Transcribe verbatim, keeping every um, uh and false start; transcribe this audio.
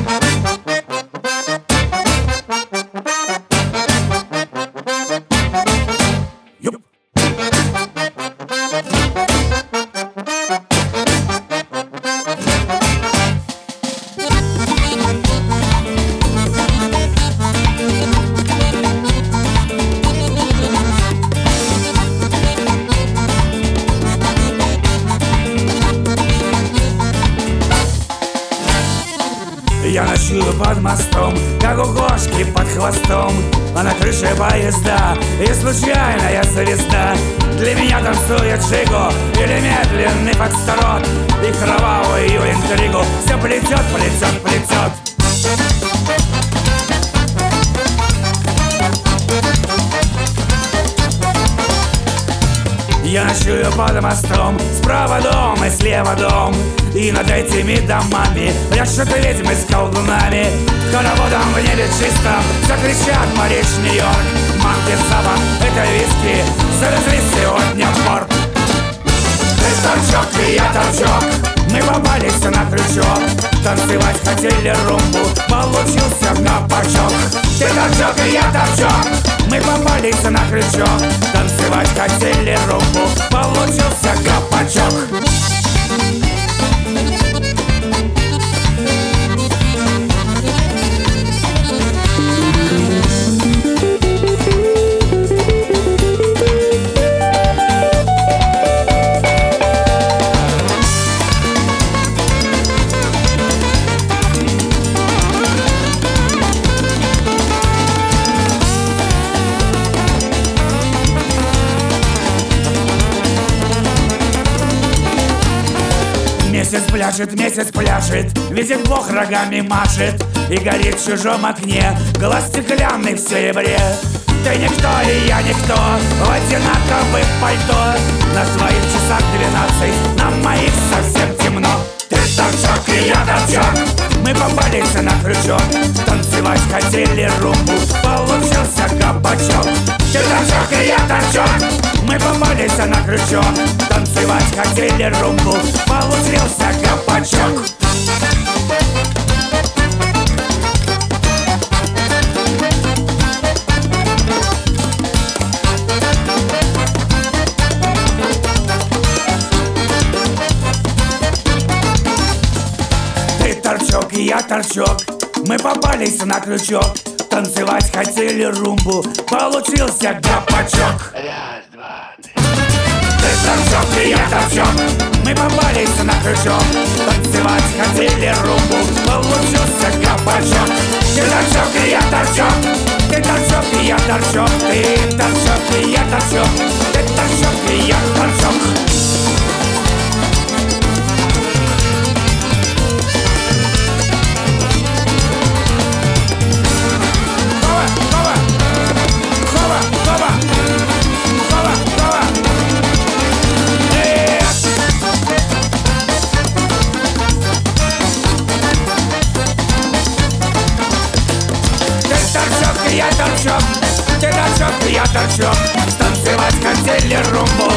Я ночую под мостом, как у кошки под хвостом, а на крыше поезда и случайная звезда. Для меня танцует джигу или медленный фокстрот, и кровавую интригу все плетет, плетет, плетет. Я ночую под мостом, справа дом и слева дом, и над этими домами прячут ведьмы с колдунами. Хороводом в небе чистом закричат моряч Нью-Йорк: манки запах, это виски, завезли сегодня в порт. Ты торчок и я торчок, мы попались на крючок, танцевать хотели румбу, получился кабачок. Ты торчок и я торчок, мы попались на крючок, танцевать хотели румбу, получился кабачок. Месяц пляшет, месяц пляшет, видит Бог рогами машет, и горит в чужом окне глаз стеклянный в серебре. Ты никто и я никто, в одинаковых пальто, на своих часах двенадцать, на моих совсем темно. Ты торчок и я торчок, мы попались на крючок, танцевать хотели румбу, получился кабачок. Ты торчок и я торчок, мы попались на крючок, танцевать хотели румбу, получился кабачок. Ты торчок и я торчок, мы попались на крючок, танцевать хотели румбу, получился кабачок. Раз, два, три. Ты торчок и я торчок, мы попались на крючок, танцевать хотели румбу, получился кабачок. Ты торчок и я торчок, ты торчок и я торчок, ты торчок и я торчок, ты торчок и я торчок. Я торчок, ты торчок, я торчок, танцевать хотели румбу,